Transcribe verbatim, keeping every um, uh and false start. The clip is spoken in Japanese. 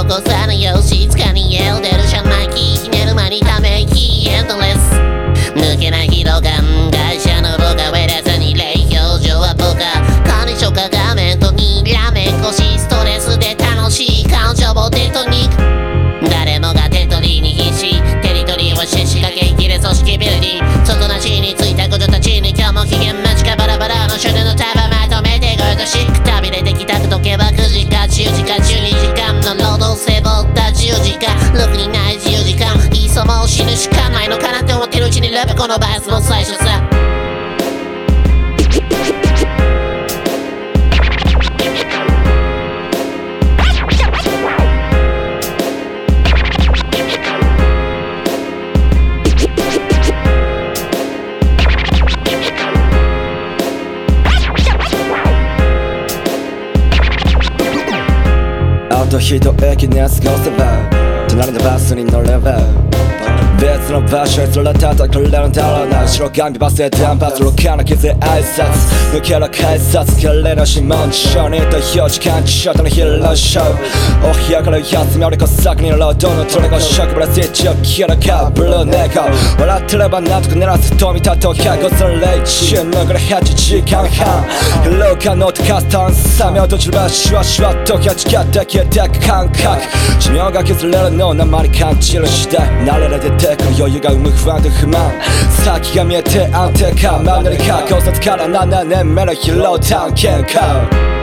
こさぬよ静かに家を出る車内機ひねる間にため息エンドレス抜けない疲労感会社の部下ウェレスに礼表情は部下管理職が画面とにらめっこしストレスで楽しい感情をテトニック誰もがテトリーに必死テリトリーをシェシが元気で組織ビルディ外なしについた子女たちに今日も機嫌間近バラバラの種類の束まとめてゴールドシック旅できたくとけばくじかじゅうじかじゅうにじかんの労働制ぼったじゅうじかろくにない自由時間いっそもう死ぬしかないのかなって思ってるうちにラブこのバースの最初さあと一駅に過ごせば隣のバスに乗れば別の場所へ連れてってくれるんだろうな白髪バスで単発ロカの傷挨拶抜けろ改札彼の指紋書にと表示感知書とのヒーローショーお部屋から休み俺こそ先に労働のトレコ職場でスイッチを切るかブルーネコ笑ってればなんとか狙らずと見たとかごそれ中残りはちじかんはん廊下のカスタンサメを閉じればシュワシュワとか近って消えてく感覚寿命が削れるのを生に感じる次第慣れられて余裕が生む不安と不満先が見えて安定感マンネリか考察からななねんめの疲労探検家